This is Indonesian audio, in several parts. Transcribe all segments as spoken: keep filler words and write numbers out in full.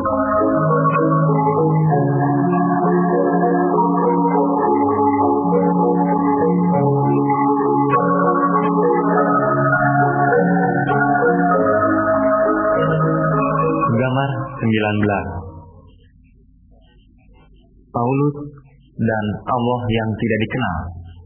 Gambar sembilan belas. Paulus dan Allah yang tidak dikenal.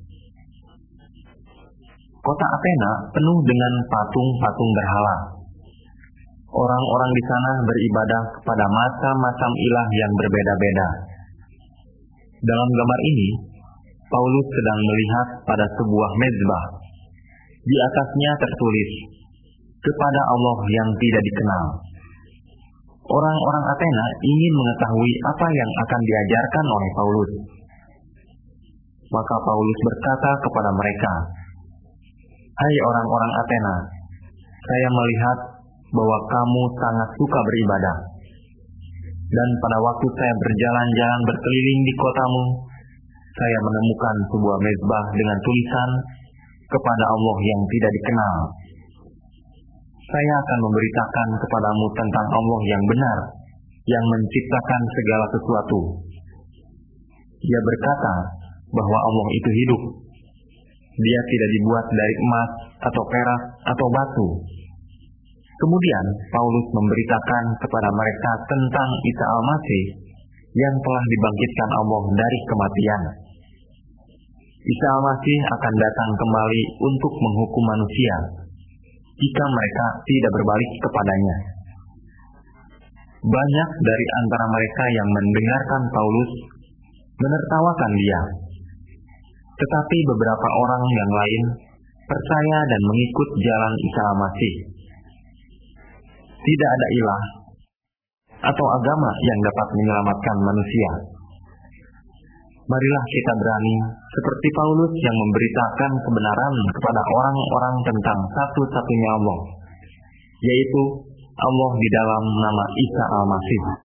Kota Athena penuh dengan patung-patung berhala. Orang-orang di sana beribadah kepada macam-macam ilah yang berbeda-beda. Dalam gambar ini, Paulus sedang melihat pada sebuah mezbah. Di atasnya tertulis, "Kepada Allah yang tidak dikenal." Orang-orang Athena ingin mengetahui apa yang akan diajarkan oleh Paulus. Maka Paulus berkata kepada mereka, "Hai orang-orang Athena, saya melihat bahwa kamu sangat suka beribadah. Dan pada waktu saya berjalan-jalan berkeliling di kotamu, saya menemukan sebuah mezbah dengan tulisan, 'Kepada Allah yang tidak dikenal.' Saya akan memberitakan kepadamu tentang Allah yang benar, yang menciptakan segala sesuatu. Dia berkata bahwa Allah itu hidup. Dia tidak dibuat dari emas atau perak atau batu." Kemudian Paulus memberitakan kepada mereka tentang Isa Al-Masih yang telah dibangkitkan Allah dari kematian. Isa Al-Masih akan datang kembali untuk menghukum manusia jika mereka tidak berbalik kepadanya. Banyak dari antara mereka yang mendengarkan Paulus menertawakan dia. Tetapi beberapa orang yang lain percaya dan mengikut jalan Isa Al-Masih. Tidak ada ilah atau agama yang dapat menyelamatkan manusia. Marilah kita berani seperti Paulus yang memberitakan kebenaran kepada orang-orang tentang satu-satunya Allah, yaitu Allah di dalam nama Isa Al-Masih.